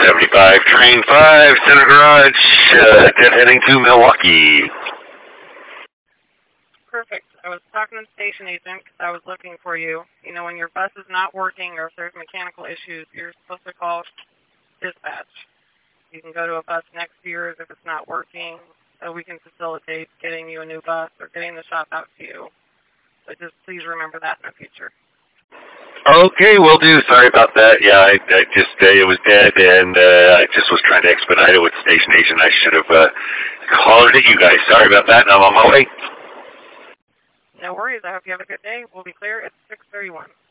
75, train 5, Center Garage, dead heading to Milwaukee. Perfect. I was talking to the station agent because I was looking for you. You know, when your bus is not working or if there's mechanical issues, you're supposed to call dispatch. You can go to a bus next to yours if it's not working, so we can facilitate getting you a new bus or getting the shop out to you. So just please remember that in the future. Okay, will do. Sorry about that. Yeah, I just, it was dead, and I just was trying to expedite it with the station agent. I should have hollered at you guys. Sorry about that, and I'm on my way. No worries. I hope you have a good day. We'll be clear at 6:31.